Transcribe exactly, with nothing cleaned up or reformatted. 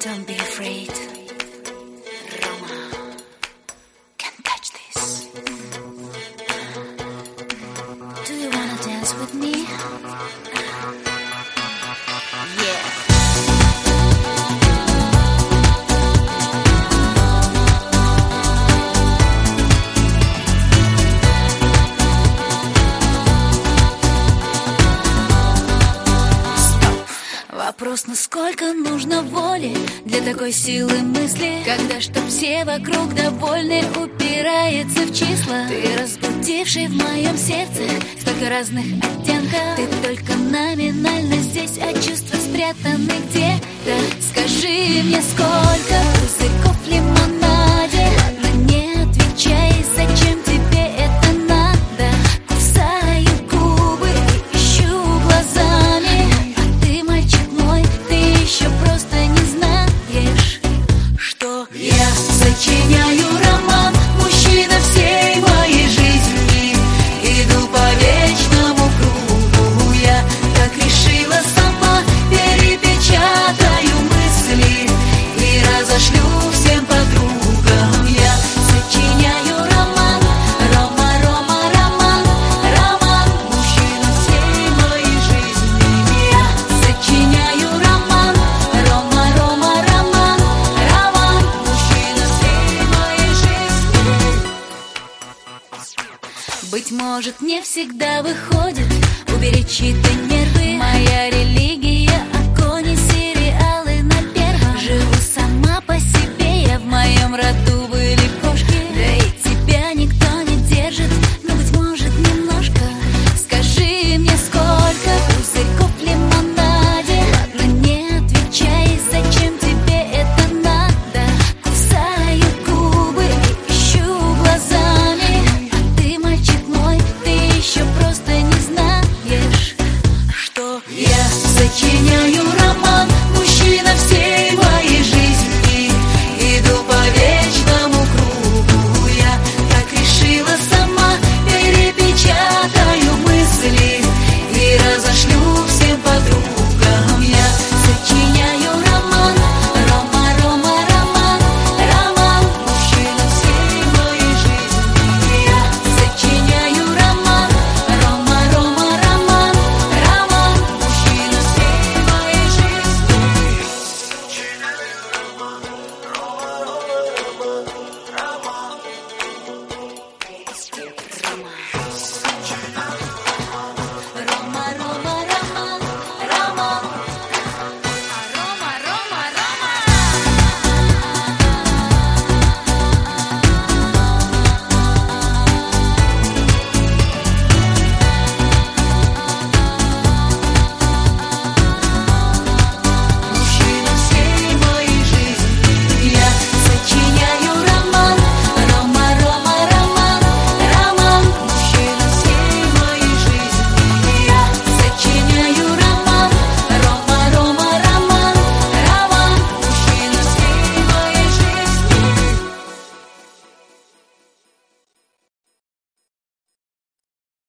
Don't be afraid. Roma can catch this. Do you wanna dance with me? Yeah. Вопрос, насколько нужно воли для такой силы мысли, когда чтоб все вокруг довольны, упирается в числа. Ты разбудивший в моем сердце столько разных оттенков. Ты только номинально здесь, а чувства спрятаны где-то. Скажи мне, сколько пузырьков в лимонаде? Ладно, не отвечай, зачем тебе это надо? Кусаю губы и ищу глазами. Еще просто не знаешь, что я сочиняю роман, мужчина всей моей жизни. Иду по вечному кругу, я как решила сама, перепечатаю мысли и разошлю всем подругам. Я сочиняю роман, Рома, Рома, роман, роман, мужчина всей моей жизни. Я сочиняю роман, Рома, Рома, роман, роман, мужчина всей моей жизни. Быть может, не всегда выходит уберечь чьи-то нервы. Моя религия — огонь и сериалы на первом. Живу сама по себе, я в моем родном